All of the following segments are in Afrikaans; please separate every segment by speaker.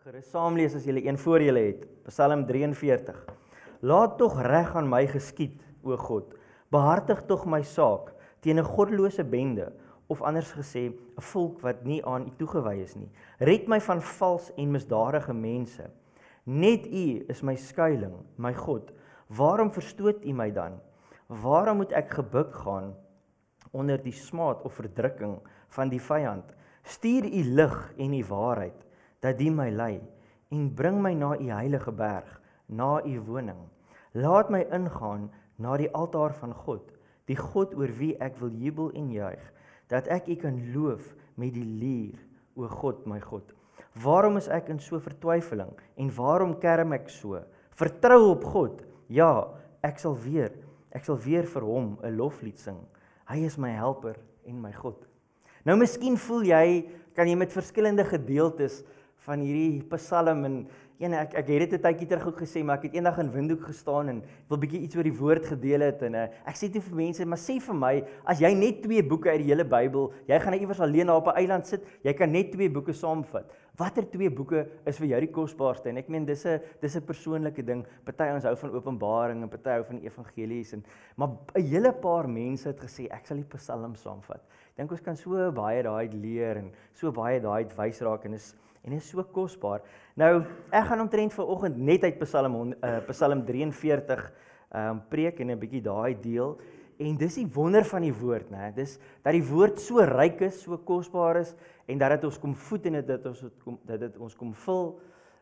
Speaker 1: Gerus saam lees as julle een voor julle het. Psalm 43. Laat tog reg aan my geskied, o God. Behartig tog my saak teen 'n goddelose bende, of anders gesê, 'n volk wat nie aan U toegewy is nie. Red my van vals en misdadige mense. Net U is my skuiling, my God. Waarom verstoot U my dan? Waarom moet ek gebuk gaan onder die smaad of verdrukking van die vyand? Stuur U lig en U waarheid, dat die my lei, en bring my na U heilige berg, na U woning. Laat my ingaan na die altaar van God, die God oor wie ek wil jubel en juig, dat ek U kan loof met die lier, o God, my God. Waarom is ek in so vertwyfeling, en waarom kerm ek so? Vertrou op God, ja, ek sal weer vir hom 'n loflied sing. Hy is my helper en my God. Nou miskien voel jy, kan jy met verskillende gedeeltes van hierdie psalm en ek het dit 'n tydjie terug ook gesê, maar ek het eendag in Windhoek gestaan en wil bietjie iets oor die woord gedeel het en ek sê toe vir mense, maar sê vir my, as jy net 2 boeke uit die hele Bybel, jy gaan iewers alleen daar op 'n eiland sit, jy kan net 2 boeke saamvat. Watter 2 boeke is vir jou die kosbaarste? En ek meen dis 'n persoonlike ding. Party ons hou van Openbaring en party hou van die evangelies maar 'n hele paar mense het gesê ek sal die Psalm saamvat. Ek dink ons kan so baie daai leer en so baie daai wys raak en is so kosbaar. Nou, ek gaan omtrent vanoggend net uit Psalm 43 preek en 'n bietjie daai deel. En dis die wonder van die woord, né? Dis dat die woord so ryk is, so kosbaar is en dat dit ons kom voed en dat dit ons kom vul.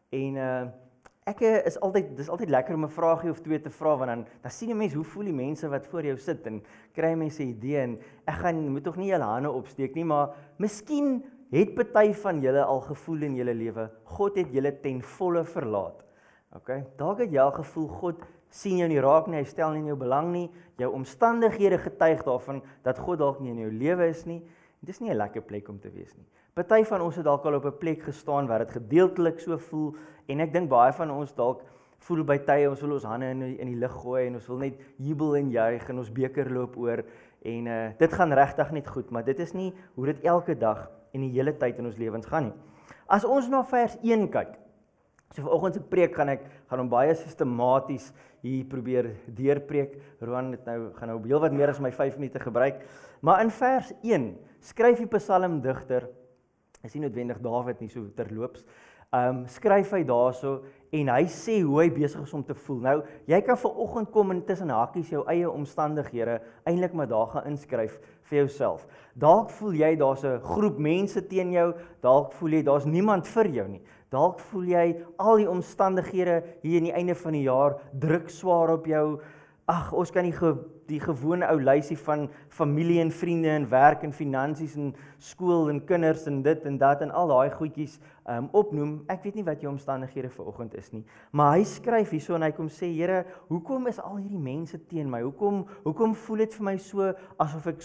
Speaker 1: En dis altyd lekker om 'n vraagie of 2 te vra, want dan sien 'n mens hoe voel die mense wat voor jou sit en kry mense 'n idee en moet tog nie julle hande opsteek nie, maar miskien het party van julle al gevoel in julle lewe, God het julle ten volle verlaat. Okay? Dalk het jy al gevoel, God sien jou nie raak nie, hy stel nie in jou belang nie, jou omstandighede getuig daarvan, dat God dalk nie in jou lewe is nie, dit is nie 'n lekker plek om te wees nie. Party van ons het dalk al op 'n plek gestaan, waar dit gedeeltelik so voel, en ek dink baie van ons dalk voel by tye, ons wil ons hande in die lug gooi, en ons wil net jubel en juig, en ons beker loop oor, en dit gaan regtig net goed, maar dit is nie hoe dit elke dag en die hele tyd in ons lewens gaan nie. As ons na vers 1 kyk, so vanoggend se preek gaan hom baie sistematies hier probeer deurpreek. Roan gaan nou heel wat meer as my 5 minute gebruik. Maar in vers 1 skryf die psalmdigter, is nie noodwendig Dawid nie, so terloops, skryf hy daarso en hy sê hoe hy besig is om te voel. Nou, jy kan vanoggend kom en tussen hakies jou eie omstandighede eintlik maar daar gaan inskryf vir jouself. Dalk voel jy daar's 'n groep mense teen jou, dalk voel jy daar's niemand vir jou nie. Dalk voel jy al die omstandighede hier aan die einde van die jaar druk swaar op jou. Ag, ons kan die gewone ou lysie van familie en vriende en werk en finansies en skool en kinders en dit en dat en al daai goedjies opnoem. Ek weet nie wat jou omstandighede vanoggend is nie, maar hy skryf hierso en hy kom sê, Here, hoekom is al hierdie mense teen my? Hoekom voel dit vir my so asof ek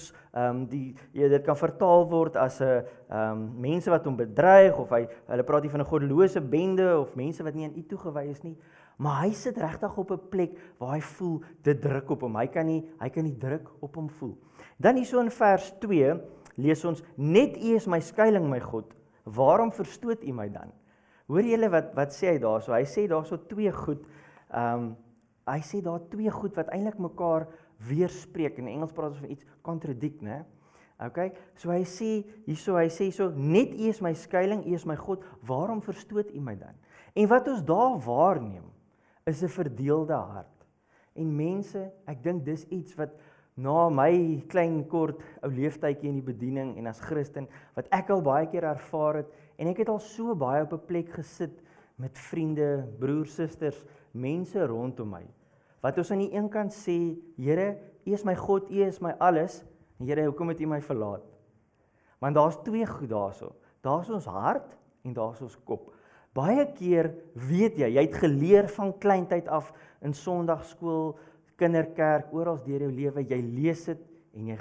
Speaker 1: dit kan vertaal word as 'n mense wat hom bedreig, of hulle praat hier van 'n goddelose bende of mense wat nie aan U toegewy is nie. Maar hy sit regtig op 'n plek waar hy voel dit druk op hom. Hy kan nie druk op hom voel. Dan hierso in vers 2 lees ons, net U is my skuiling, my God. Waarom verstoot U my dan? Hoor julle wat sê hy daarso? Hy sê daarso 2 goed. Hy sê daar 2 goed wat eintlik mekaar weerspreek. In Engels praat ons van iets contradict, né? Okay? So hy sê hierso, net U is my skuiling, U is my God. Waarom verstoot U my dan? En wat ons daar waarneem, is 'n verdeelde hart. En mense, ek dink dis iets wat na my klein kort ou leeftydjie in die bediening en as Christen, wat ek al baie keer ervaar het, en ek het al so baie op 'n plek gesit met vriende, broers, susters, mense rondom my, wat ons aan die een kant sê, Here, U is my God, U is my alles, en Here, hoekom het U my verlaat? Want daar's 2 goed daarso. Daar's ons hart en daar's ons kop. Baie keer weet jy het geleer van kleintyd af in Sondagskool, kinderkerk, oral deur jou lewe, jy lees dit en jy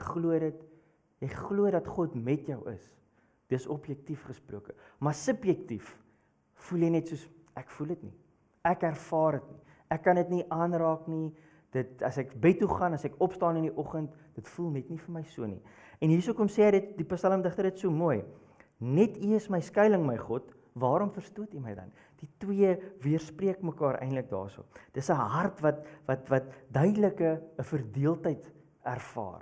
Speaker 1: glo dat God met jou is. Dis objektief gesproke, maar subjektief voel jy net soos, ek voel dit nie, ek ervaar dit nie, ek kan dit nie aanraak nie, as ek bed toe gaan, as ek opstaan in die oggend, dit voel net nie vir my so nie. En hierso kom sê hy dit, die psalmdigter dit so mooi, net U is my skuiling, my God, waarom verstoot U my dan? Die twee weerspreek mekaar eintlik daarso. Dis 'n hart wat duidelike 'n verdeeldheid ervaar.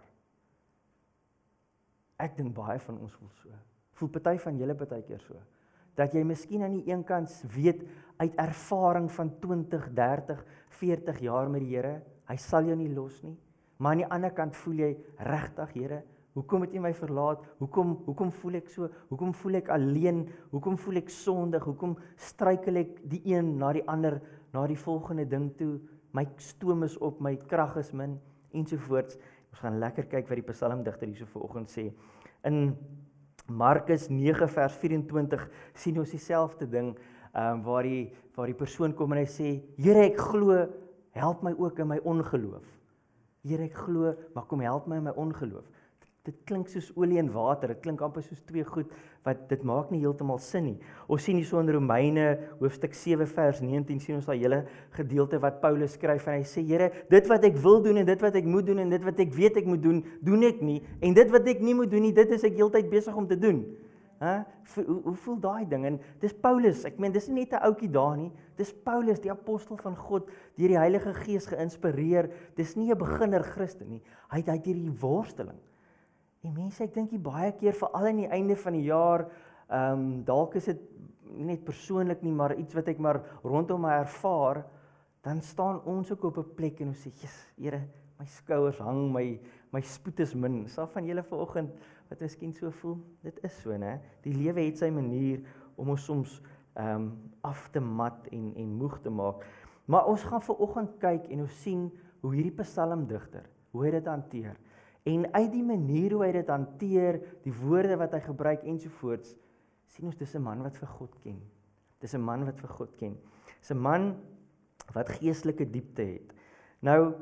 Speaker 1: Ek dink baie van ons voel so. Voel party van julle partykeer so. Dat jy miskien aan die een kant weet uit ervaring van 20, 30, 40 jaar met die Here, hy sal jou nie los nie. Maar aan die ander kant voel jy regtig, Here, hoekom het U my verlaat? Hoekom voel ek so? Hoekom voel ek alleen? Hoekom voel ek sondig? Hoekom struikel ek die een na die ander, na die volgende ding toe? My stoom is op, my krag is min, ensovoorts. Ons gaan lekker kyk wat die psalmdigter hierso vanoggend sê. In Markus 9 vers 24 sien ons dieselfde ding, waar die persoon kom en hy sê, Here, ek glo, help my ook in my ongeloof. Here, ek glo, maar kom help my in my ongeloof. Dit klink soos olie en water, dit klink amper soos twee goed, wat dit maak nie heeltemal sin nie. Ons sien hierso in Romeine, hoofstuk 7 vers 19, sien ons daai hele gedeelte wat Paulus skryf, en hy sê, Here, dit wat ek wil doen, en dit wat ek moet doen, en dit wat ek weet ek moet doen, doen ek nie, en dit wat ek nie moet doen nie, dit is ek heeltyd besig om te doen. Hoe voel daai ding? En dis Paulus, ek meen, dis nie net 'n ouetjie daar nie, dis Paulus, die apostel van God, deur die Heilige Gees geïnspireer, dis nie 'n beginner Christen nie, hy het hierdie worsteling. En mense, ek dink baie keer, veral aan die einde van die jaar, dalk is dit nie net persoonlik nie, maar iets wat ek maar rondom my ervaar, dan staan ons ook op 'n plek en ons sê, Jesus, Here, my skouers hang, my spoed is min. Is daar van julle vanoggend wat miskien so voel? Dit is so, né? Die lewe het sy manier om ons soms af te mat en moeg te maak. Maar ons gaan vanoggend kyk en ons sien hoe hierdie psalmdigter, hoe hy dit hanteer. En uit die manier hoe hy dit hanteer, die woorde wat hy gebruik ensovoorts, sien ons dis 'n man wat vir God ken. Dis 'n man wat vir God ken. Dis 'n man wat geestelike diepte het. Nou,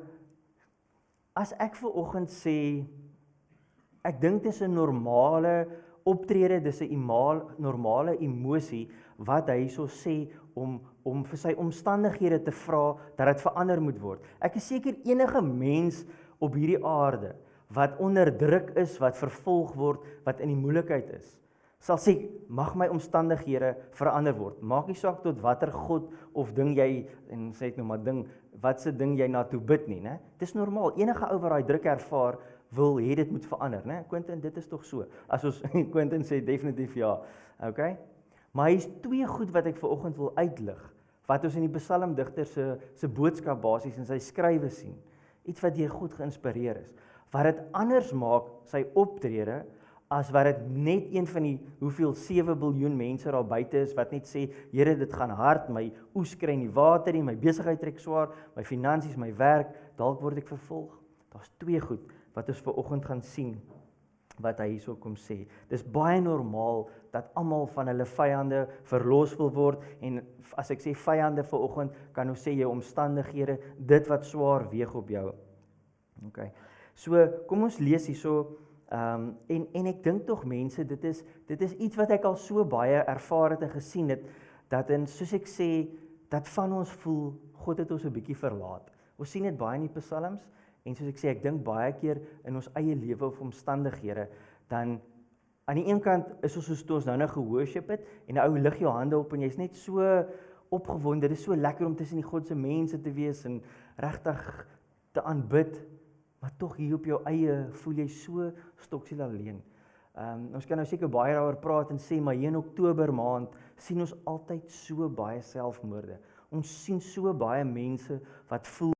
Speaker 1: as ek vanoggend sê, ek dink dis 'n normale optrede, dis 'n normale emosie wat hy so sê om vir sy omstandighede te vra dat dit verander moet word. Ek is seker enige mens op hierdie aarde wat onder druk is, wat vervolg word, wat in die moeilikheid is, sal sê, mag my omstandighede verander word. Maak nie saak tot watter God of ding jy, en sê ek nou maar ding, wat se ding jy na toe bid nie, né? Dis normaal, enige ou wat daai druk ervaar, wil hê dit moet verander, né? Quentin, dit is tog so. As ons Quentin sê definitief ja. Okay? Maar hier's twee goed wat ek vanoggend wil uitlig, wat ons in die psalmdigter se boodskap basies in sy skrywe sien. Iets wat deur God geïnspireer is. Wat dit anders maak, sy optrede, as wat dit net een van die hoeveel 7 biljoen mense daar buite is, wat net sê, Here, dit gaan hard, my oes kry nie water nie, my besigheid trek swaar, my finansies, my werk, dalk word ek vervolg. Daar's twee goed wat ons vanoggend gaan sien, wat hy hierso kom sê. Dis baie normaal dat almal van hulle vyande verlos wil word, en as ek sê vyande vanoggend, kan ons sê jou omstandighede, dit wat swaar weeg op jou. Okay. So, kom ons lees hierso, en ek dink tog mense, dit is iets wat ek al so baie ervaar het en gesien het, dat soos ek sê, dat van ons voel, God het ons 'n bietjie verlaat. Ons sien dit baie in die psalms, en soos ek sê, ek dink baie keer in ons eie lewe of omstandighede, dan aan die een kant is ons soos toe ons nou geworship het, en 'n ou lig jou hande op, en jy's net so opgewonde, dit is so lekker om tussen die God se mense te wees, en regtig te aanbid, maar tog hier op jou eie voel jy so stoksiel alleen. Ons kan nou seker baie daaroor praat en sê, maar hier in Oktober maand sien ons altyd so baie selfmoorde. Ons sien so baie mense wat voel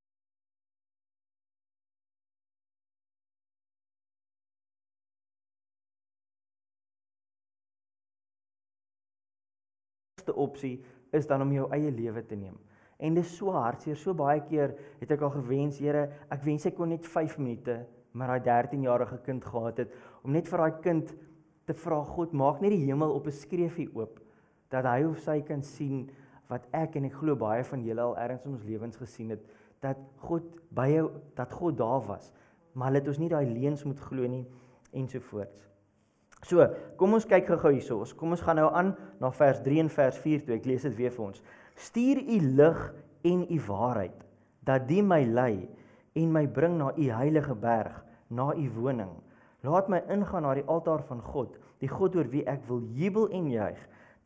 Speaker 1: die opsie is dan om jou eie lewe te neem. En dis so hartseer, so baie keer het ek al gewens, Here, ek wens ek kon net 5 minute met daai 13-jarige kind gehad het, om net vir daai kind te vra, God, maak net die hemel op 'n skreefie oop, dat hy of sy kan sien wat ek en ek glo baie van julle al ergens in ons lewens gesien het, dat God daar was, maar hulle het ons nie daai leuns moet glo nie, ensovoorts. So, kom ons kyk gou hierso. Kom ons gaan nou aan na vers 3 en vers 4 toe. Ek lees dit weer vir ons. Stuur u lig en u waarheid, dat die my lei en my bring na u heilige berg, na u woning. Laat my ingaan na die altaar van God, die God oor wie ek wil jubel en juig,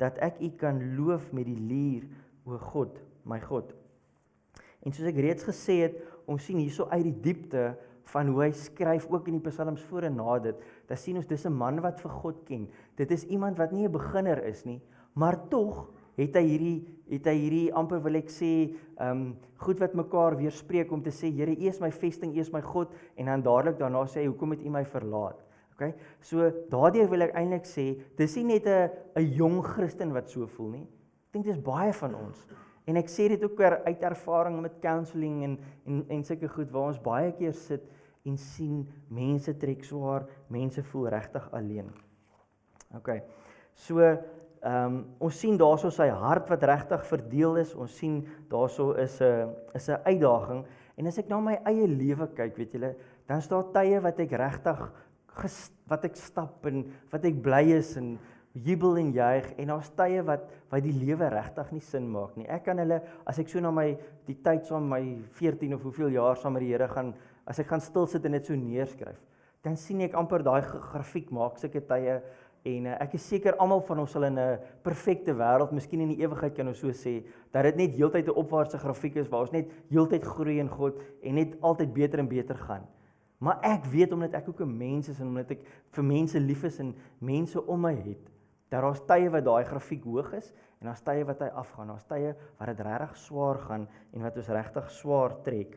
Speaker 1: dat ek U kan loof met die lier, o God, my God. En soos ek reeds gesê het, ons sien hierso uit die diepte van hoe hy skryf, ook in die psalms voor en na dit, dan sien ons, dis 'n man wat vir God ken. Dit is iemand wat nie 'n beginner is nie, maar tog het hy hierdie amper wil ek sê, goed wat mekaar weerspreek om te sê, Here, U is my vesting, U is my God, en dan dadelik daarna sê hy, hoekom het U my verlaat? Okay? So, daardeur wil ek eintlik sê, dis nie net 'n jong Christen wat so voel nie. Ek dink dis baie van ons. En ek sê dit ook uit ervaring met counseling en sulke goed, waar ons baie keer sit en sien, mense trek swaar, mense voel regtig alleen. Okay. So, ons sien daarso sy hart wat regtig verdeel is, ons sien daarso is 'n uitdaging, en as ek na my eie lewe kyk, weet julle, dan is daar tye wat ek regtig wat ek stap en wat ek bly is en jubel en juig, en daar's tye wat die lewe regtig nie sin maak nie. Ek kan hulle, as ek so na die tyd saam my 14 of hoeveel jaar saam met die Here gaan, as ek gaan stil sit en dit so neerskryf, dan sien ek amper daai grafiek maak sulke tye, en ek is seker almal van ons sal in 'n perfekte wêreld, miskien in die ewigheid kan ons so sê, dat dit net heeltyd 'n opwaartse grafiek is, waar ons net heeltyd groei in God, en net altyd beter en beter gaan. Maar ek weet, omdat ek ook 'n mens is, en omdat ek vir mense lief is, en mense om my het, dat daar's tye wat daai grafiek hoog is, en daar's tye wat hy afgaan, daar's tye wat dit regtig swaar gaan, en wat ons regtig swaar trek.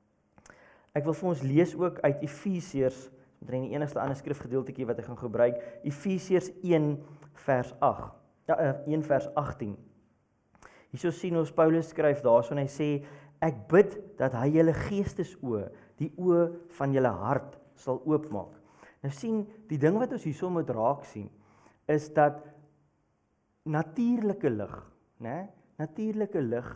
Speaker 1: Ek wil vir ons lees ook uit Efesiërs, dit is die enigste ander skrifgedeeltjie wat ek gaan gebruik, Efesiërs 1 vers 8, 1 vers 18. Hierso sien ons Paulus skryf daarso, en hy sê, ek bid dat hy julle geestesoë, die oë van julle hart sal oopmaak. Nou sien, die ding wat ons hierso moet raak sien, is dat natuurlike lig, né? Natuurlike lig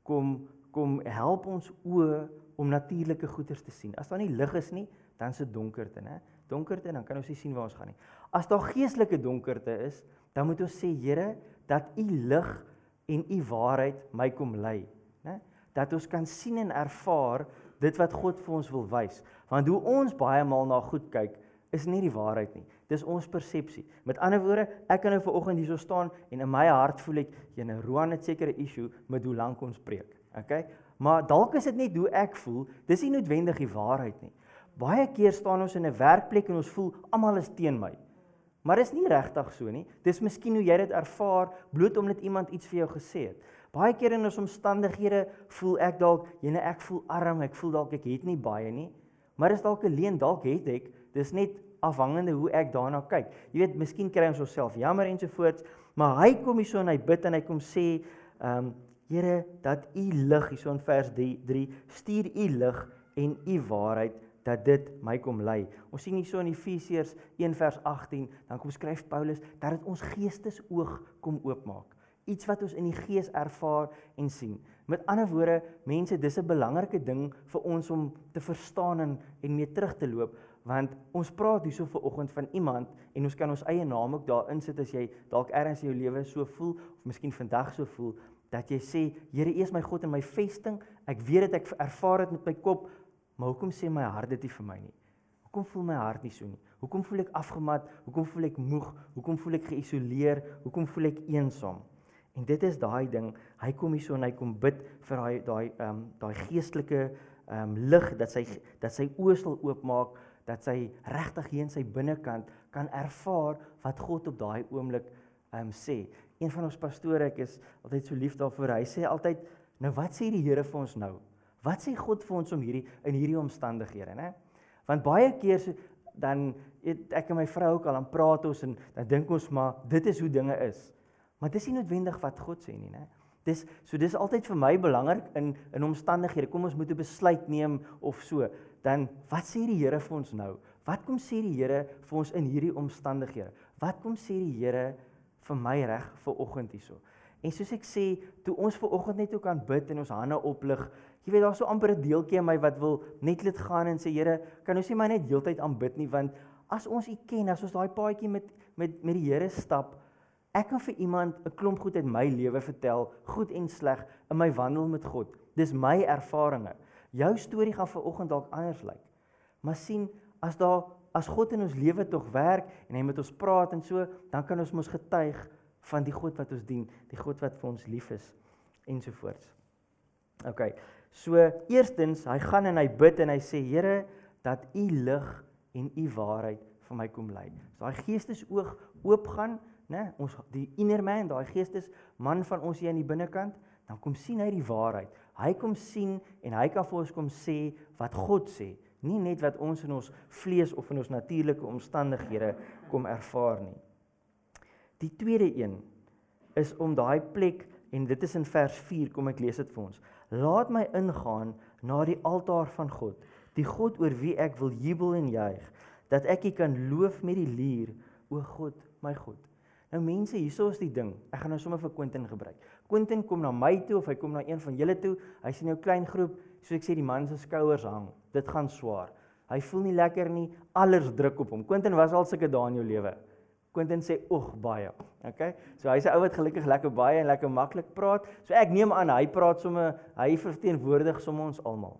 Speaker 1: kom help ons oë om natuurlike goeders te sien. As daar nie lig is nie, dan is dit donkerte, né? Donkerte, dan kan ons nie sien waar ons gaan nie. As daar geestelike donkerte is, dan moet ons sê, Here, dat U lig en U waarheid my kom lei, né? Dat ons kan sien en ervaar dit wat God vir ons wil wys. Want hoe ons baie maal na goed kyk, is nie die waarheid nie. Dis ons persepsie. Met ander woorde, ek kan nou vanoggend hierso staan en in my hart voel ek, Roan het seker 'n issue met hoe lank ons preek. Okay? Maar dalk is dit net hoe ek voel, dis nie noodwendig die waarheid nie. Baie keer staan ons in 'n werkplek en ons voel almal is teen my. Maar dis nie regtig so nie. Dis miskien hoe jy dit ervaar bloot omdat iemand iets vir jou gesê het. Baie keer in ons omstandighede voel ek dalk, ek voel arm, ek voel dalk ek het nie baie nie. Maar is dalk 'n leuen, dalk het ek. Dis net afhangende hoe ek daarna kyk. Jy weet, miskien kry ons onsself jammer ensovoorts, maar hy kom hierso en hy bid en hy kom sê, Here, dat U lig, hierso in vers 3, stuur U lig en U waarheid, dat dit my kom lei. Ons sien hierso in Efesiërs 1 vers 18, dan kom skryf Paulus, dat dit ons geestesoog kom oopmaak. Iets wat ons in die gees ervaar en sien. Met ander woorde, mense, dis 'n belangrike ding vir ons om te verstaan en mee terug te loop, want ons praat hierso vanoggend van iemand, en ons kan ons eie naam ook daar insit, as jy dalk ergens in jou lewe so voel, of miskien vandag so voel, dat jy sê, Here, U is my God en my vesting, ek weet dit, ek ervaar dit met my kop, maar hoekom sê my hart dit nie vir my nie? Hoekom voel my hart nie so nie? Hoekom voel ek afgemat? Hoekom voel ek moeg? Hoekom voel ek geïsoleer? Hoekom voel ek eensaam? En dit is daai ding, hy kom hierso en hy kom bid vir daai geestelike lig, dat sy oë sal oopmaak, dat sy regtig hier in sy binnekant kan ervaar wat God op daai oomblik sê. Een van ons pastore, ek is altyd so lief daarvoor, hy sê altyd, nou wat sê die Here vir ons nou? Wat sê God vir ons in hierdie omstandighede, né? Want baie keer dan ek en my vrou ook al, dan praat ons en dan dink ons maar dit is hoe dinge is. Maar dis nie noodwendig wat God sê nie, né? Dis altyd vir my belangrik in omstandighede. Kom ons moet 'n besluit neem of so. Dan wat sê die Here vir ons nou? Wat kom sê die Here vir ons in hierdie omstandighede? Wat kom sê die Here vir my reg vir oggend hierso? En soos ek sê, toe ons vir oggend net ook kan bid en ons hande oplig, jy weet, daar's so amper 'n deeltjie in my wat wil net laat gaan en sê, Here, kan ons nie maar net heeltyd aanbid nie, want as ons U ken, as ons daai paadjie met die Here stap, ek kan vir iemand 'n klomp goed uit my lewe vertel, goed en sleg, in my wandel met God. Dis my ervarings. Jou storie gaan vanoggend dalk anders lyk. Maar sien, as God in ons lewe tog werk en hy met ons praat en so, dan kan ons mos getuig van die God wat ons dien, die God wat vir ons lief is, ensovoorts. Ok, so eerstens, hy gaan en hy bid en hy sê, Here, dat u lig en u waarheid vir my kom lei. So daai geestesoog oopgaan, né, ons die inner man, daai geestesman van ons hier aan die binnekant, dan kom sien hy die waarheid. Hy kom sien en hy kan vir ons kom sê wat God sê, nie net wat ons in ons vlees of in ons natuurlike omstandighede kom ervaar nie. Die tweede een is om daai plek, en dit is in vers 4, kom ek lees dit vir ons. Laat my ingaan na die altaar van God, die God oor wie ek wil jubel en juig, dat ek U kan loof met die lier, o God, my God. Nou mense, hierso is die ding, ek gaan nou sommer vir Quentin gebruik. Quentin kom na my toe, of hy kom na een van julle toe, hy sien nou klein groep, so ek sê die man se skouers hang, dit gaan swaar. Hy voel nie lekker nie, alles druk op hom. Quentin was al sulke dae in jou lewe. Quentin sê, baie, okay? So hy is 'n ou wat gelukkig lekker baie en lekker maklik praat, so ek neem aan, hy praat sommer, hy verteenwoordig sommer ons almal.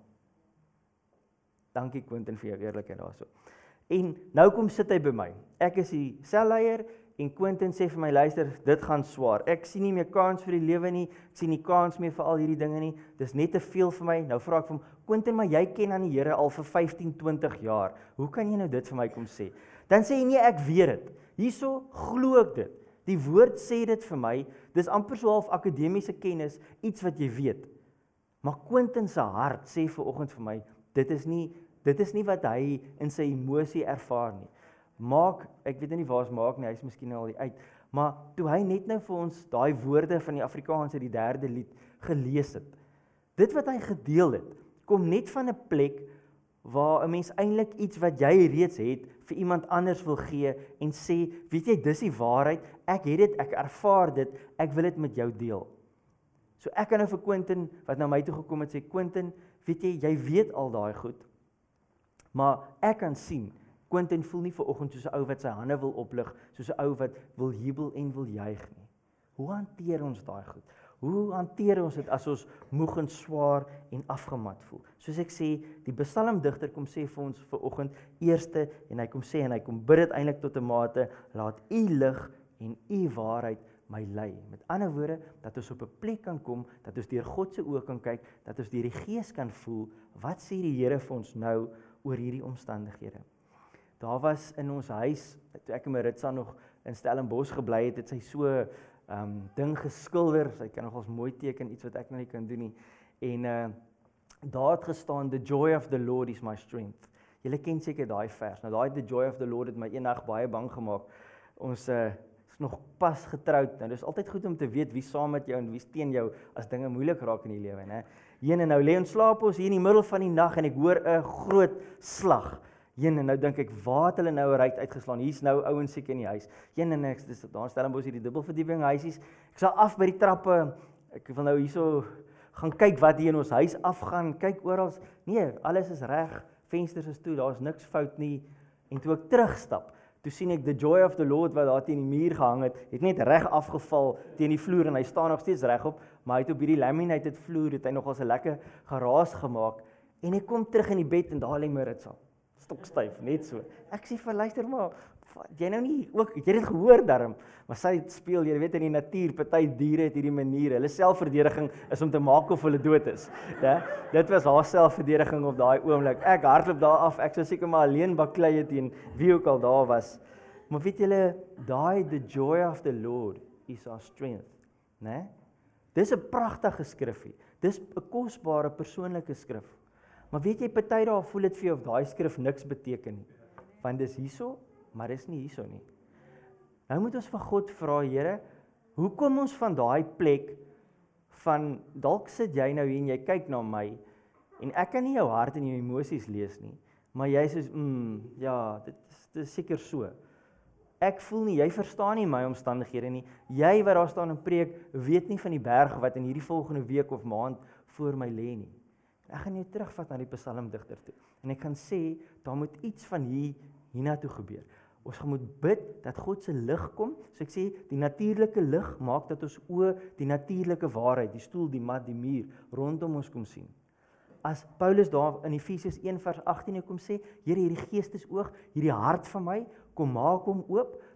Speaker 1: Dankie Quentin vir jou eerlikheid daarso. En nou kom sit hy by my, ek is die selleier, en Quentin sê vir my, luister, dit gaan swaar, ek sien nie meer kans vir die lewe nie, ek sien nie kans meer vir al hierdie dinge nie, dis net te veel vir my, nou vra ek vir hom, Quentin, maar jy ken aan die Here al vir 15-20 jaar, hoe kan jy nou dit vir my kom sê? Dan sê hy, nee, ek weet dit, hierso glo ek dit, die woord sê dit vir my, dis amper so half akademiese kennis, iets wat jy weet, maar Quentin se hart sê vanoggend vir my, dit is nie wat hy in sy emosie ervaar nie. Maak, ek weet nie waar is Maak nie, hy is miskien nou al uit, maar toe hy net nou vir ons daai woorde van die Afrikaanse, die 3de lied, gelees het, dit wat hy gedeel het, kom net van 'n plek, waar 'n mens eintlik iets wat jy reeds het, vir iemand anders wil gee, en sê, weet jy, dis die waarheid, ek het dit, ek ervaar dit, ek wil dit met jou deel. So ek kan nou vir Quentin, wat na my toe gekom het, sê, Quentin, weet jy weet al daai goed, maar ek kan sien, Quentin voel nie vanoggend soos 'n ou wat sy hande wil oplig, soos 'n ou wat wil jubel en wil juig nie. Hoe hanteer ons daai goed? Hoe hanteer ons dit as ons moeg en swaar en afgemat voel? Soos ek sê, die psalmdigter kom sê vir ons vanoggend eerste, en hy kom bid dit eintlik tot 'n mate, laat U lig en U waarheid my lei. Met ander woorde, dat ons op 'n plek kan kom, dat ons deur God se oë kan kyk, dat ons deur die Gees kan voel, wat sê die Here vir ons nou oor hierdie omstandighede? Daar was in ons huis, toe ek en Maritza nog in Stellenbosch gebly het, het sy so ding geskilder, sy kan nogals mooi teken, iets wat ek nou nie kan doen nie, en daar het gestaan, the joy of the Lord is my strength. Julle ken seker daai vers, nou daai the joy of the Lord het my eendag baie bang gemaak. Ons is nog pas getroud, nou dis altyd goed om te weet wie saam met jou en wie teen jou, as dinge moeilik raak in die lewe, né? En nou lê ons slaap ons hier in die middel van die nag, en ek hoor 'n groot slag, en nou dink ek, waar het hulle nou 'n ruit uitgeslaan? Hier's nou ouens seker in die huis. En ek dis daar Stellenbosch hierdie dubbelverdieping huisies. Ek sal af by die trappe. Ek wil nou hierso gaan kyk wat hier in ons huis afgaan. Kyk oral. Nee, alles is reg. Vensters is toe, daar's niks fout nie. En toe ek terugstap, toe sien ek the joy of the Lord wat daar teen die muur gehang het net reg afgeval teen die vloer, en hy staan nog steeds regop, maar hy het op hierdie laminated vloer het hy nogal 'n lekker geraas gemaak. En ek kom terug in die bed en daar lê Maritza. Stokstyf, net so. Ek sê vir luister maar, jy nou nie ook, jy het dit gehoor darm, maar sy speel, jy weet in die natuur, party diere het hierdie maniere, hulle selfverdediging is om te maak of hulle dood is. Ja? Dit was haar selfverdediging op daai oomblik. Ek hardloop daar af, ek sou seker maar alleen baklei het teen wie ook al daar was. Maar weet julle, daai the joy of the Lord is our strength, né? Dis 'n pragtige skrifgie. Dis 'n kosbare persoonlike skrif. Maar weet jy, party daar voel dit vir jou of daai skrif niks beteken nie. Want dis hierso, maar dis nie hierso nie. Nou moet ons vir God vra, Here, hoe kom ons van daai plek van dalk sit jy nou hier en jy kyk na my en ek kan nie jou hart en jou emosies lees nie, maar jy sê ja, dit is seker so. Ek voel nie, jy verstaan nie my omstandighede nie. Jy wat daar staan en preek, weet nie van die berg wat in hierdie volgende week of maand voor my lê nie. Ek gaan jou terugvat na die psalmdigter toe. En ek gaan sê, daar moet iets van hiernatoe gebeur. Ons moet bid dat God se lig kom. So ek sê, die natuurlike lig maak dat ons oë die natuurlike waarheid, die stoel, die mat, die muur, rondom ons kom sien. As Paulus daar in Efesiërs 1 vers 18 kom sê, Here, hierdie geestesoog, hierdie hart van my, kom maak hom oop,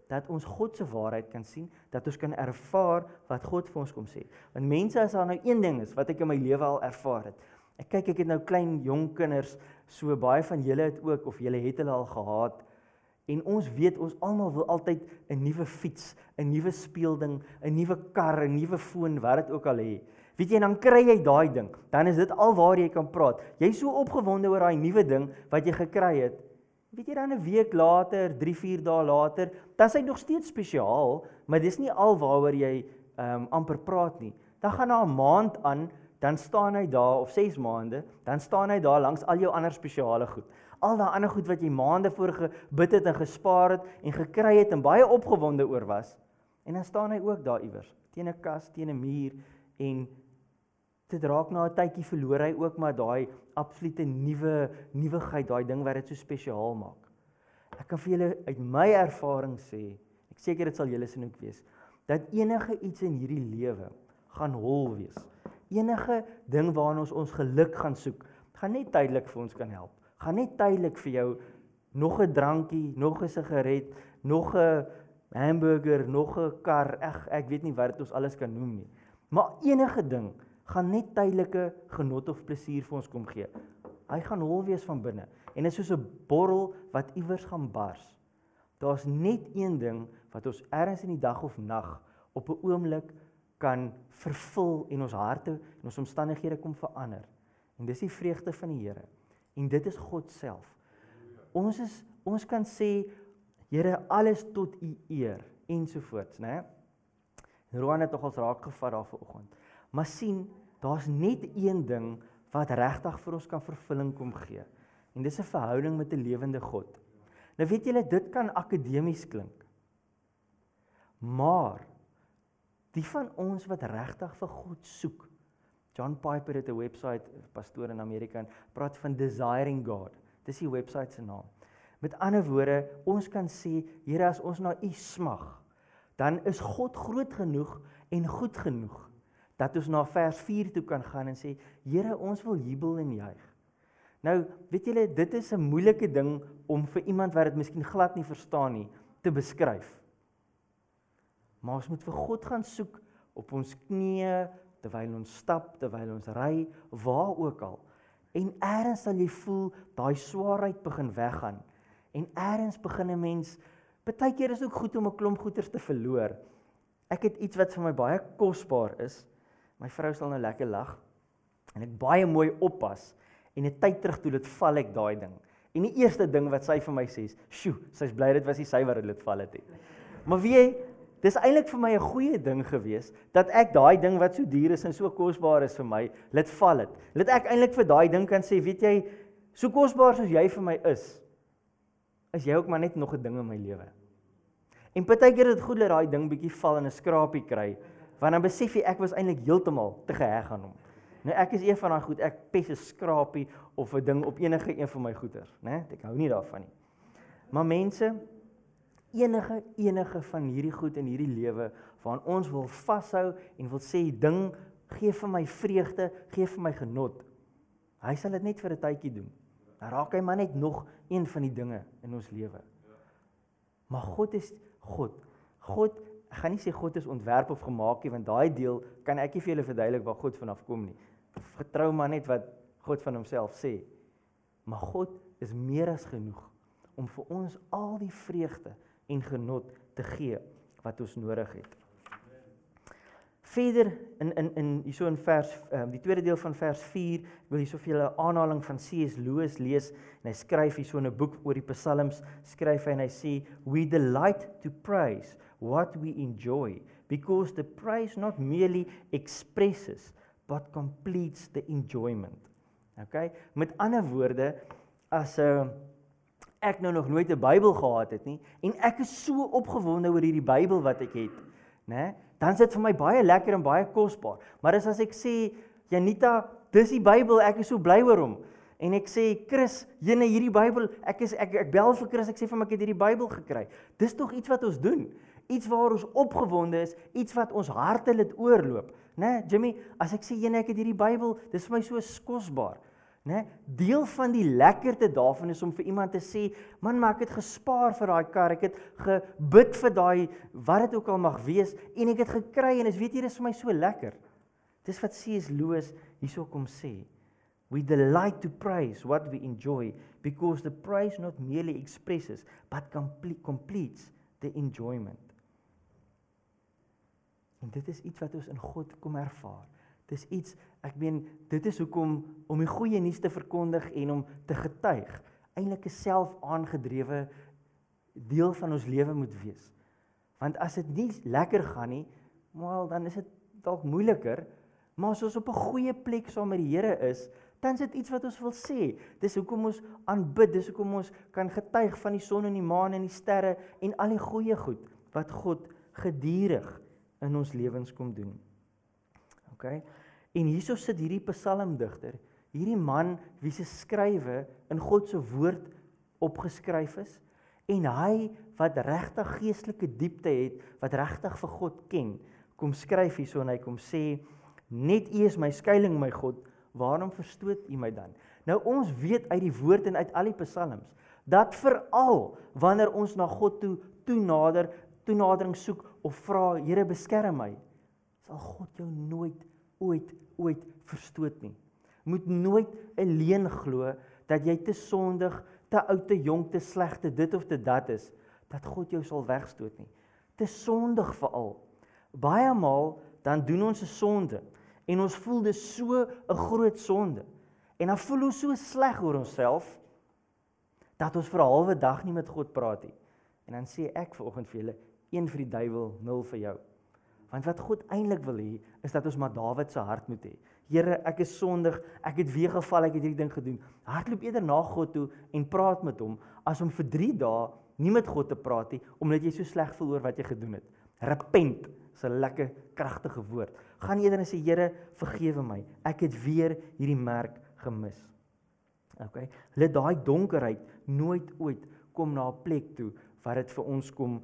Speaker 1: dat ons God se waarheid kan sien, dat ons kan ervaar wat God vir ons kom sê. Want mense, as daar nou een ding is wat ek in my lewe al ervaar het. Ek het nou klein jong kinders, so baie van julle het ook, of julle het hulle al gehad. En ons weet, ons almal wil altyd 'n nuwe fiets, 'n nuwe speelding, 'n nuwe kar, 'n nuwe foon, wat dit ook al hê. Weet jy, dan kry jy daai ding. Dan is dit al waar jy kan praat. Jy's so opgewonde oor daai nuwe ding wat jy gekry het. Weet jy, dan 'n week later, 3-4 dae later, dan is hy nog steeds spesiaal, maar dis nie al waaroor jy amper praat nie. Dan gaan na 'n maand aan, dan staan hy daar, of 6 maande, dan staan hy daar langs al jou ander spesiale goed. Al daai ander goed wat jy maande voor gebid het en gespaar het en gekry het en baie opgewonde oor was, en dan staan hy ook daar iewers, teen 'n kas, teen 'n muur, en dit raak na 'n tydjie verloor hy ook maar daai absolute nuwigheid, daai ding wat dit so spesiaal maak. Ek kan vir julle uit my ervaring sê, ek seker dit sal julle sin ook wees, dat enige iets in hierdie lewe gaan hol wees. Enige ding waarna ons geluk gaan soek, gaan net tydelik vir ons kan help. Gaan net tydelik vir jou nog 'n drankie, nog 'n sigaret, nog 'n hamburger, nog 'n kar, ek weet nie wat dit ons alles kan noem nie. Maar enige ding gaan net tydelike genot of plesier vir ons kom gee. Hy gaan hol wees van binne. En dit is soos 'n borrel wat iewers gaan bars. Daar's net een ding wat ons ergens in die dag of nag op 'n oomblik kan vervul en ons harte en ons omstandighede kom verander. En dis die vreugde van die Here. En dit is God self. Ons kan sê, Here, alles tot U eer, ensovoorts, né? Roan het nogals raak gevat daar vanoggend. Maar sien, daar's net een ding wat regtig vir ons kan vervulling kom gee. En dis 'n verhouding met 'n lewende God. Nou weet julle, dit kan akademies klink. Maar die van ons wat regtig vir God soek. John Piper het 'n website, pastoor in Amerika, praat van Desiring God. Dis die website se naam. Met ander woorde, ons kan sê, Here, as ons na U smag, dan is God groot genoeg en goed genoeg, dat ons na vers 4 toe kan gaan en sê, Here, ons wil jubel en juig. Nou, weet julle, dit is 'n moeilike ding om vir iemand wat dit miskien glad nie verstaan nie, te beskryf. Maar ons moet vir God gaan soek op ons knieë, terwyl ons stap, terwyl ons ry, waar ook al. En eers sal jy voel, daai swaarheid begin weggaan. En eers begin 'n mens, partykeer is ook goed om 'n klomp goeders te verloor. Ek het iets wat vir my baie kosbaar is. My vrou sal nou lekker lag. En ek baie mooi oppas. En 'n tyd terug toe dit val ek daai ding. En die eerste ding wat sy vir my sê is, "Sjoe, sy's bly dit was nie sy wat dit val het nie." Maar weet jy, dis eintlik vir my 'n goeie ding gewees, dat ek daai ding wat so duur is en so kosbaar is vir my, laat val het. Laat ek eintlik vir daai ding kan sê, weet jy, so kosbaar soos jy vir my is jy ook maar net nog 'n ding in my lewe. En partykeer is dit goed dat daai ding bietjie val en 'n skrapie kry, want dan besef jy ek was eintlik heeltemal te geheg aan hom. Nou ek is een van daai goed, ek pes 'n skrapie of 'n ding op enige een van my goeders, né? Ek hou nie daarvan nie. Maar mense, enige van hierdie goed in hierdie lewe waaraan ons wil vashou en wil sê, ding, gee vir my vreugde, gee vir my genot. Hy sal dit net vir 'n tydjie doen. Dan raak hy maar net nog een van die dinge in ons lewe. Maar God is God. Ek gaan nie sê God is ontwerp of gemaak nie, want daai deel kan ek nie vir julle verduidelik waar God vanaf kom nie. Vertrou maar net wat God van homself sê. Maar God is meer as genoeg om vir ons al die vreugde en genot te gee wat ons nodig het. Verder hierso in vers die tweede deel van vers 4, ek wil hierso vir julle 'n aanhaling van C.S. Lewis lees, en hy skryf hierso in 'n boek oor die Psalms, skryf hy en hy sê, "We delight to praise what we enjoy, because the praise not merely expresses, but completes the enjoyment." Okay? Met ander woorde, as ek nou nog nooit 'n Bybel gehad het nie, en ek is so opgewonde oor hierdie Bybel wat ek het, né? Dan is dit vir my baie lekker en baie kosbaar. Maar as ek sê, Janita, dis die Bybel, ek is so bly oor hom. En ek sê, Chris, jene hierdie Bybel, ek bel vir Chris, ek sê vir hom ek het hierdie Bybel gekry. Dis tog iets wat ons doen. Iets waar ons opgewonde is, iets wat ons harte laat oorloop, né? Jimmy, as ek sê jene ek het hierdie Bybel, dis vir my so kosbaar. né? Deel van die lekkerte daarvan is om vir iemand te sê, man, maar ek het gespaar vir daai kar, ek het gebid vir daai, wat dit ook al mag wees, en ek het gekry, en weet jy, dis vir my so lekker. Dis wat C.S. Lewis hierso kom sê. We delight to praise what we enjoy, because the praise not merely expresses, but completes the enjoyment. En dit is iets wat ons in God kom ervaar. Dis iets, ek meen, dit is hoekom om die goeie nuus te verkondig en om te getuig, eintlik 'n self-aangedrewe deel van ons lewe moet wees. Want as dit nie lekker gaan nie, wel, dan is dit dalk moeiliker, maar as ons op 'n goeie plek saam met die Here is, dan is dit iets wat ons wil sê. Dis hoekom ons aanbid, dis hoekom ons kan getuig van die son en die maan en die sterre en al die goeie goed wat God gedurig in ons lewens kom doen. Okay? En hierso sit hierdie psalmdigter, hierdie man wie se skrywe in God se woord opgeskryf is, en hy wat regtig geestelike diepte het, wat regtig vir God ken, kom skryf hierso en hy kom sê, net U is my skuiling, my God, waarom verstoot U my dan? Nou ons weet uit die woord en uit al die psalms, dat veral wanneer ons na God toenadering soek of vra, Here beskerm my, sal God jou nooit, ooit verstoot nie. Moet nooit 'n leuen glo, dat jy te sondig, te oud, te jong, te sleg, te dit of te dat is, dat God jou sal wegstoot nie. Te sondig veral. Baie maal, dan doen ons 'n sonde, en ons voel dis so 'n groot sonde, en dan voel ons so sleg oor onsself, dat ons vir 'n halwe dag nie met God praat nie. En dan sê ek vanoggend vir julle, 1 vir die duiwel, 0 vir jou. Want wat God eintlik wil hê, is dat ons maar Dawid se hart moet hê. Here, ek is sondig, ek het weer geval, ek het hierdie ding gedoen. Hardloop eerder na God toe en praat met hom, as om vir 3 dae nie met God te praat nie, omdat jy so sleg voel oor wat jy gedoen het. Repent, is 'n lekker kragtige woord. Gaan eerder en sê, Here, vergewe my, ek het weer hierdie merk gemis. Okay? Laat daai donkerheid nooit ooit kom na 'n plek toe, waar dit vir ons kom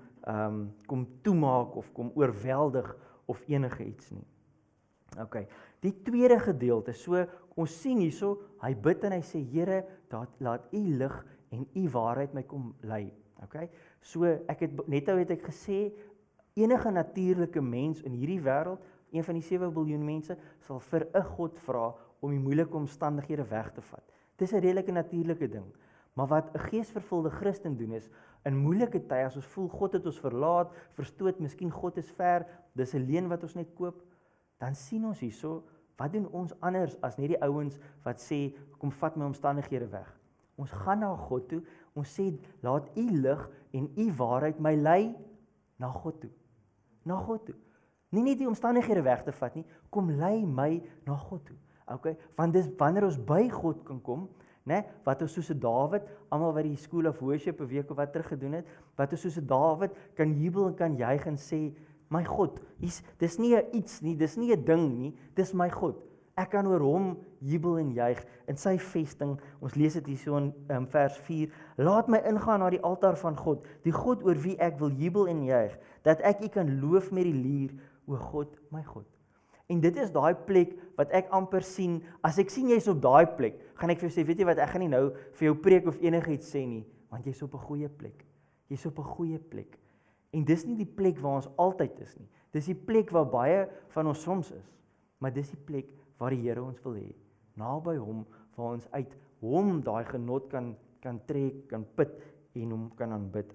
Speaker 1: toemaak of kom oorweldig of enige iets nie. Okay. Die tweede gedeelte, so ons sien hierso, hy bid en hy sê, Here, laat U lig en U waarheid my kom lei. Okay? So ek het net gesê, enige natuurlike mens in hierdie wêreld, een van die 7 biljoen mense, sal vir 'n God vra om die moeilike omstandighede weg te vat. Dis 'n redelike natuurlike ding. Maar wat 'n geesvervulde Christen doen is, in moeilike tye, as ons voel God het ons verlaat, verstoot, miskien God is ver, dis 'n leuen wat ons net koop, dan sien ons hierso, wat doen ons anders as net die ouens wat sê, kom vat my omstandighede weg. Ons gaan na God toe, ons sê, laat U lig en U waarheid my lei na God toe. Na God toe. Nie net die omstandighede weg te vat nie, kom lei my na God toe. Okay? Want dis wanneer ons by God kan kom, né, wat ons soos 'n Dawid, almal wat die School of Worship 'n week of wat terug gedoen het, wat ons soos 'n Dawid kan jubel en kan juig en sê, my God, dis nie 'n iets nie, dis nie 'n ding nie, dis my God. Ek kan oor hom jubel en juig in sy vesting. Ons lees dit hierso in vers 4. Laat my ingaan na die altaar van God, die God oor wie ek wil jubel en juig, dat ek U kan loof met die lier, o God, my God. En dit is daai plek wat ek amper sien, as ek sien jy's op daai plek, gaan ek vir jou sê, weet jy wat, ek gaan nie nou vir jou preek of enigiets sê nie, want jy's op 'n goeie plek. Jy's op 'n goeie plek. En dis nie die plek waar ons altyd is nie. Dis die plek waar baie van ons soms is. Maar dis die plek waar die Here ons wil hê. Naby hom, waar ons uit hom daai genot kan trek, kan put en hom kan aanbid.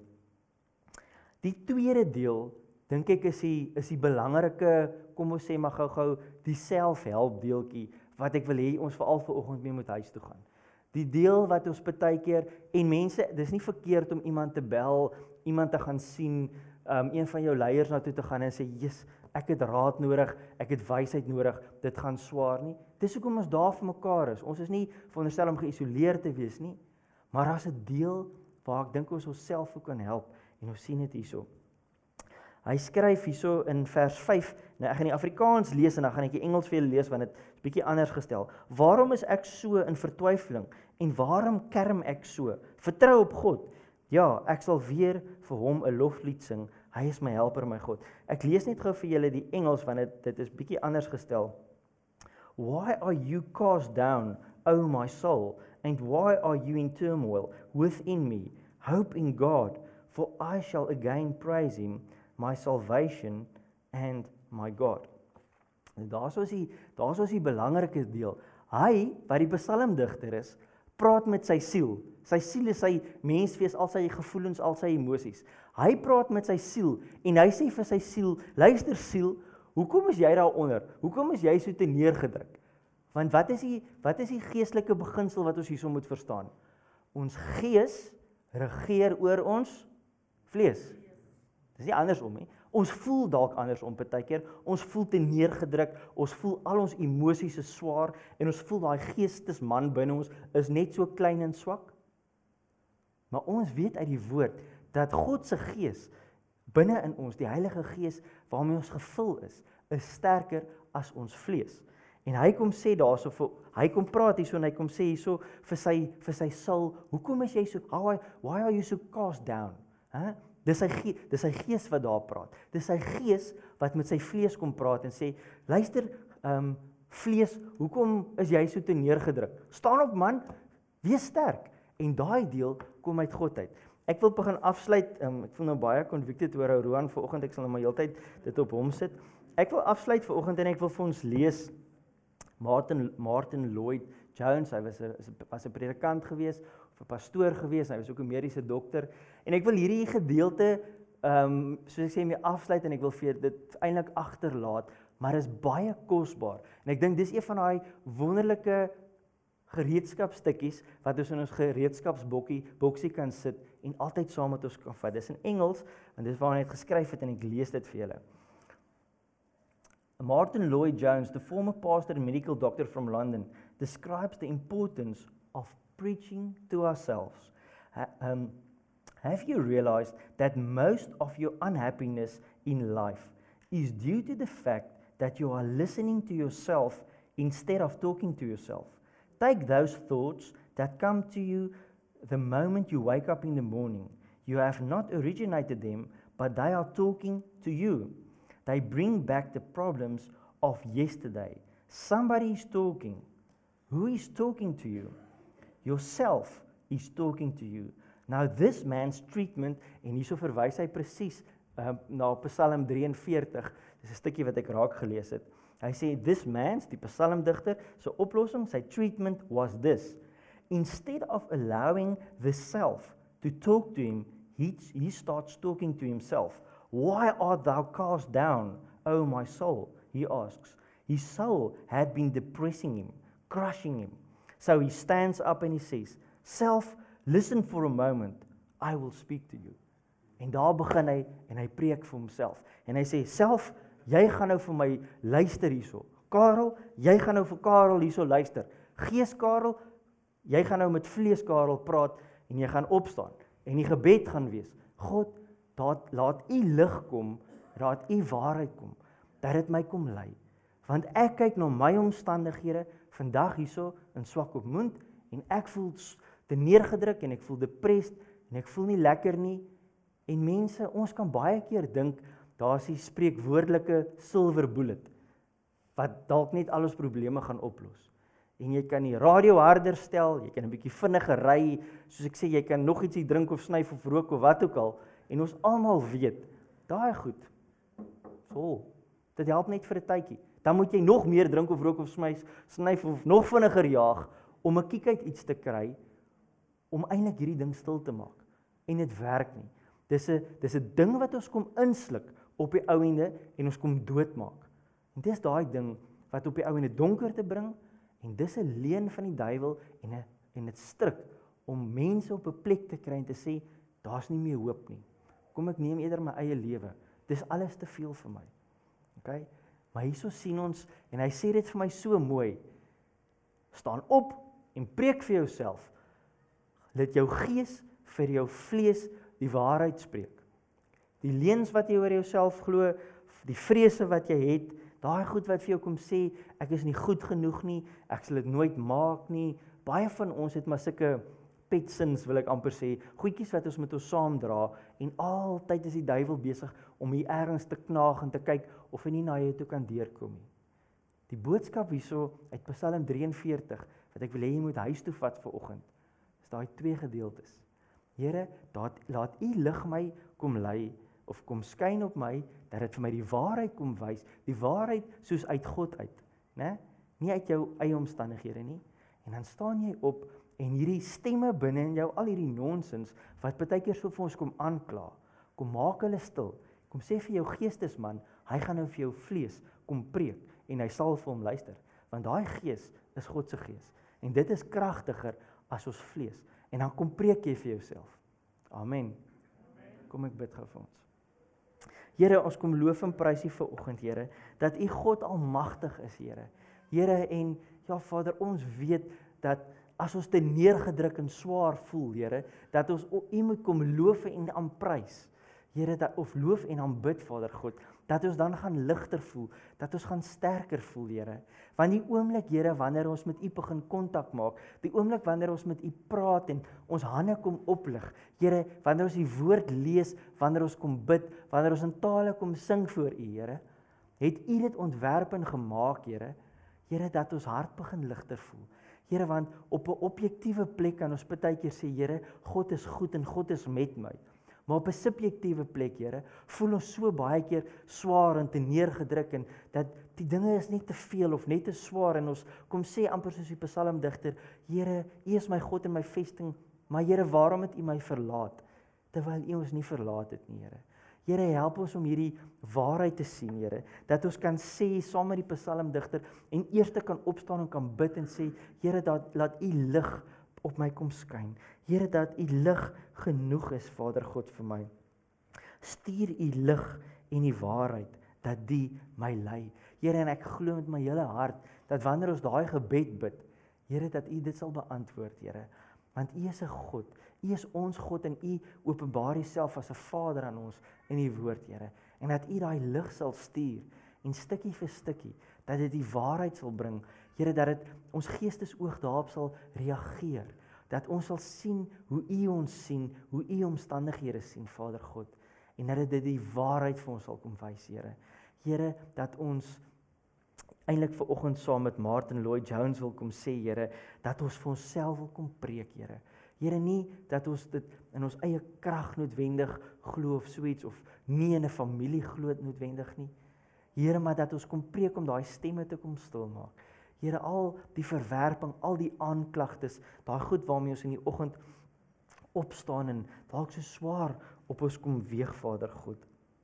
Speaker 1: Die tweede deel, dink ek is die belangrike, kom ons sê maar gou-gou, die selfhelp deeltjie, wat ek wil hê ons veral vanoggend mee moet huis toe gaan. Die deel wat ons partykeer, en mense, dis nie verkeerd om iemand te bel, iemand te gaan sien, een van jou leiers na toe te gaan en sê, yes, ek het raad nodig, ek het wysheid nodig, dit gaan swaar nie. Dis hoekom ons daar vir mekaar is. Ons is nie veronderstel om geïsoleerd te wees nie, maar as 'n deel waar ek dink ons onsself ook kan help, en ons sien dit hierso. Hy skryf hierso in vers 5, nou ek gaan die Afrikaans lees en dan gaan ek die Engels vir julle lees, want dit is bietjie anders gestel. Waarom is ek so in vertwyfeling, en waarom kerm ek so? Vertrou op God. Ja, ek sal weer vir hom 'n loflied sing, hy is my helper, my God. Ek lees net gou vir julle die Engels, want dit is bietjie anders gestel. Why are you cast down, O my soul, and why are you in turmoil within me? Hope in God, for I shall again praise him, my salvation and my God. Daar's ons die belangrike deel. Hy, wat die psalmdigter is, praat met sy siel. Sy siel is sy menswees, al sy gevoelens, al sy emosies. Hy praat met sy siel en hy sê vir sy siel, luister siel, hoekom is jy daaronder? Hoekom is jy so te neergedruk? Want wat is die geestelike beginsel wat ons hierso moet verstaan? Ons gees regeer oor ons vlees. Dis nie andersom nie. Ons voel dalk andersom partykeer. Ons voel te neergedruk, ons voel al ons emosies is swaar en ons voel daai geestesman binne ons is net so klein en swak. Maar ons weet uit die woord dat God se gees binne in ons, die Heilige Gees waarmee ons gevul is sterker as ons vlees. En hy kom sê daarso, hy kom praat hierso en hy kom sê hierso vir sy siel, hoekom is jy so, why are you so cast down? Dis sy gees wat daar praat. Dis sy gees wat met sy vlees kom praat en sê, luister, vlees, hoekom is jy so te neergedruk? Staan op man, wees sterk. En daai deel kom uit God uit. Ek wil begin afsluit, ek voel nou baie convicted oor Roan vanoggend, ek sal nou maar heeltyd dit op hom sit. Ek wil afsluit vanoggend en ek wil vir ons lees Martin Lloyd Jones, hy was 'n predikant gewees, of 'n pastoor gewees, hy was ook 'n mediese dokter, en ek wil hierdie gedeelte, soos ek sê, mee afsluit, en ek wil vir dit eintlik agterlaat, maar is baie kosbaar, en ek dink dis een van daai wonderlike gereedskapstukkies, wat ons in ons gereedskapsboksie kan sit, en altyd saam met ons kan vat. Dis in Engels, en dis waar hy het geskryf het, en ek lees dit vir julle. Martin Lloyd Jones, the former pastor and medical doctor from London, describes the importance of preaching to ourselves. Have you realized that most of your unhappiness in life is due to the fact that you are listening to yourself instead of talking to yourself? Take those thoughts that come to you the moment you wake up in the morning. You have not originated them, but they are talking to you. They bring back the problems of yesterday. Somebody is talking. Who is talking to you? Yourself is talking to you. Now this man's treatment, en hierso verwys hy presies na Psalm 43, dis 'n stukkie wat ek raak gelees het. Hy sê, this man's, die psalmdigter, sy oplossing, sy treatment was this. Instead of allowing the self to talk to him, he starts talking to himself. Why art thou cast down, O my soul? He asks. His soul had been depressing him, crushing him. So he stands up and he says, self, listen for a moment, I will speak to you. En daar begin hy, en hy preek vir homself. En hy sê, self, jy gaan nou vir my luister hierso. Karel, jy gaan nou vir Karel hierso luister. Gees Karel, jy gaan nou met vlees Karel praat, en jy gaan opstaan. En die gebed gaan wees, God, laat u lig kom, laat u waarheid kom, dat dit my kom lei. Want ek kyk na my omstandighede, vandag hierso, in swak op moed, en ek voel te neergedruk, en ek voel depressed, en ek voel nie lekker nie, en mense, ons kan baie keer dink, daar is die spreekwoordelike silver bullet, wat dalk net al ons probleme gaan oplos. En jy kan die radio harder stel, jy kan 'n bietjie vinniger ry, soos ek sê, jy kan nog ietsie drink of snyf of rook of wat ook al, en ons almal weet, daai goed, dit help net vir 'n tydjie. Dan moet jy nog meer drink of rook of snyf of nog vinniger jaag, om 'n kiek uit iets te kry, om eintlik hierdie ding stil te maak. En dit werk nie. Dis 'n ding wat ons kom insluk op die ou ende, en ons kom doodmaak. En dis daai ding, wat op die ou ende donker te bring, en dis 'n leuen van die duiwel, en dit stryk, om mense op 'n plek te kry, en te sê, daar's nie meer hoop nie. Kom ek neem eerder my eie lewe. Dis alles te veel vir my. Okay? Maar hierso sien ons, en hy sê dit vir my so mooi, staan op, en preek vir jouself. Laat jou gees vir jou vlees die waarheid spreek. Die leuns wat jy oor jouself glo, die vrese wat jy het, daai goed wat vir jou kom sê, ek is nie goed genoeg nie, ek sal dit nooit maak nie. Baie van ons het maar sulke pet sins, wil ek amper sê, goedjies wat ons met ons saam dra, en altyd is die duiwel besig om hier ergens te knaag en te kyk of hy nie na jou toe kan deurkom nie. Die boodskap hierso uit Psalm 43 wat ek wil hê jy moet huis toe vat vanoggend, is daai 2 gedeeltes. Here, laat U lig my kom lei, of kom skyn op my, dat dit vir my die waarheid kom wys, die waarheid soos uit God uit, né? Nie uit jou eie omstandighede nie. En dan staan jy op, en hierdie stemme binne in jou, al hierdie nonsens, wat partykeer so vir ons kom aankla, kom maak hulle stil, kom sê vir jou geestesman, hy gaan nou vir jou vlees kom preek, en hy sal vir hom luister, want daai gees is God se gees, en dit is kragtiger as ons vlees, en dan kom preek jy vir jouself. Amen. Kom ek bid gou vir ons. Here, ons kom loof en prys U vanoggend, Here, dat U God almagtig is, Here. Here, en ja Vader, ons weet dat as ons te neergedruk en swaar voel, Here, dat ons U moet kom loof en aanprys. Here, of loof en aanbid, Vader God, dat ons dan gaan ligter voel, dat ons gaan sterker voel, Here. Want die oomblik, Here, wanneer ons met U begin kontak maak, die oomblik wanneer ons met U praat en ons hande kom oplig, Here, wanneer ons die woord lees, wanneer ons kom bid, wanneer ons in tale kom sing voor U, Here, het U dit ontwerp en gemaak, Here, Here, dat ons hart begin ligter voel. Here, want op 'n objektiewe plek kan ons partykeer sê, Here, God is goed en God is met my. Maar op 'n subjektiewe plek, Here, voel ons so baie keer swaar en te neergedruk en dat die dinge is net te veel of net te swaar en ons kom sê amper soos die psalmdigter, Here, U is my God en my vesting, maar Here, waarom het U my verlaat? Terwyl U ons nie verlaat het nie, Here. Here, help ons om hierdie waarheid te sien, Here, dat ons kan sê saam met die psalmdigter en eers kan opstaan en kan bid en sê, Here, laat U lig op my kom skyn. Here, dat U lig genoeg is, Vader God, vir my. Stuur U lig en die waarheid, dat die my lei. Here, en ek glo met my hele hart, dat wanneer ons daai gebed bid, Here, dat U dit sal beantwoord, Here. Want U is 'n God, U is ons God en U openbaar Uself as 'n Vader aan ons in U woord, Here. En dat U daai lig sal stuur, en stukkie vir stukkie, dat dit die waarheid sal bring, Here, dat dit ons geestesoog daarop sal reageer, dat ons sal sien hoe U ons sien, hoe U omstandighede sien, Vader God, en dat dit die waarheid vir ons sal kom wys, Here. Here, dat ons eintlik vanoggend saam met Martin Lloyd Jones wil kom sê, Here, dat ons vir onsself wil kom preek, Here. Here, nie dat ons dit in ons eie krag noodwendig glo of so iets, of nie in 'n familie glo noodwendig nie. Here, maar dat ons kom preek om daai stemme te kom stil maak. Here, al die verwerping, al die aanklagtes, daai goed waarmee ons in die oggend opstaan en dalk so swaar op ons kom weeg, Vader God.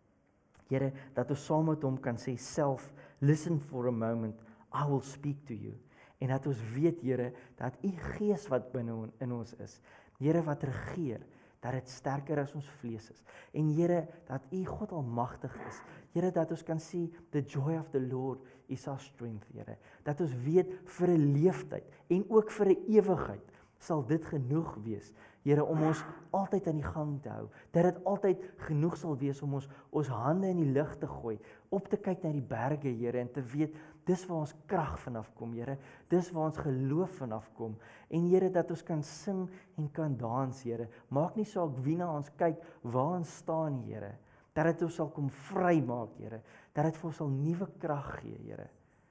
Speaker 1: Here, dat ons saam met hom kan sê, self, listen for a moment, I will speak to you. En dat ons weet, Here, dat U Gees wat binne in ons is, Here, wat regeer, dat dit sterker as ons vlees is. En Here, dat U God almagtig is. Here, dat ons kan sê, the joy of the Lord is our strength, Here. Dat ons weet vir 'n leeftyd en ook vir 'n ewigheid sal dit genoeg wees, Here, om ons altyd aan die gang te hou. Dat dit altyd genoeg sal wees om ons hande in die lug te gooi, op te kyk na die berge, Here, en te weet, dis waar ons krag vanaf kom, Here. Dis waar ons geloof vanaf kom. En Here, dat ons kan sing en kan dans, Here. Maak nie saak wie na ons kyk, waar ons staan, Here. Dat dit ons sal kom vrymaak, Here. Dat dit vir ons sal nuwe krag gee, Here.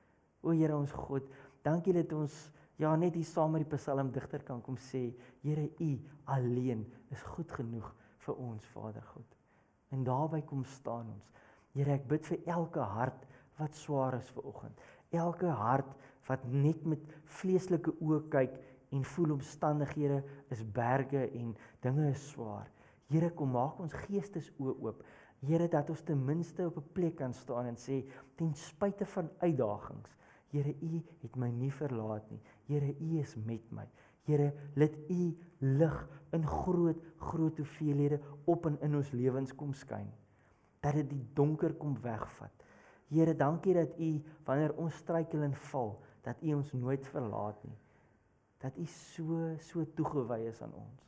Speaker 1: O Here, ons God, dankie dat ons net hier saam met die psalmdigter kan kom sê, Here, U alleen is goed genoeg vir ons, Vader God. En daarby kom staan ons. Here, ek bid vir elke hart wat swaar is vanoggend. Elke hart wat net met vleeslike oë kyk en voel omstandighede is berge en dinge is swaar. Here, kom maak ons geestesoë oop. Here, dat ons ten minste op 'n plek kan staan en sê, ten spyte van uitdagings, Here, U het my nie verlaat nie. Here, U is met my. Here, laat U lig in groot hoeveelhede op en in ons lewens kom skyn. Dat dit die donker kom wegvat. Here, dankie dat U, wanneer ons struikel en val, dat U ons nooit verlaat nie. Dat U so toegewy is aan ons.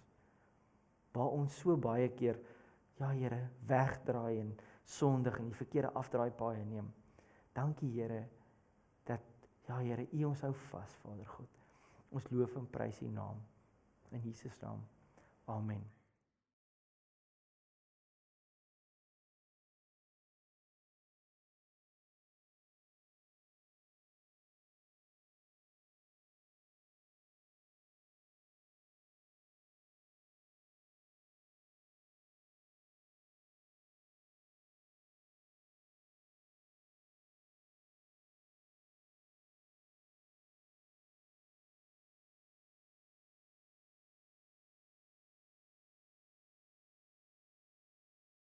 Speaker 1: Waar ons so baie keer, Here, wegdraai en sondig en die verkeerde afdraaipaaie neem. Dankie, Here, dat, Here, U ons hou vas, Vader God. Ons loof en prys U naam. In Jesus naam. Amen.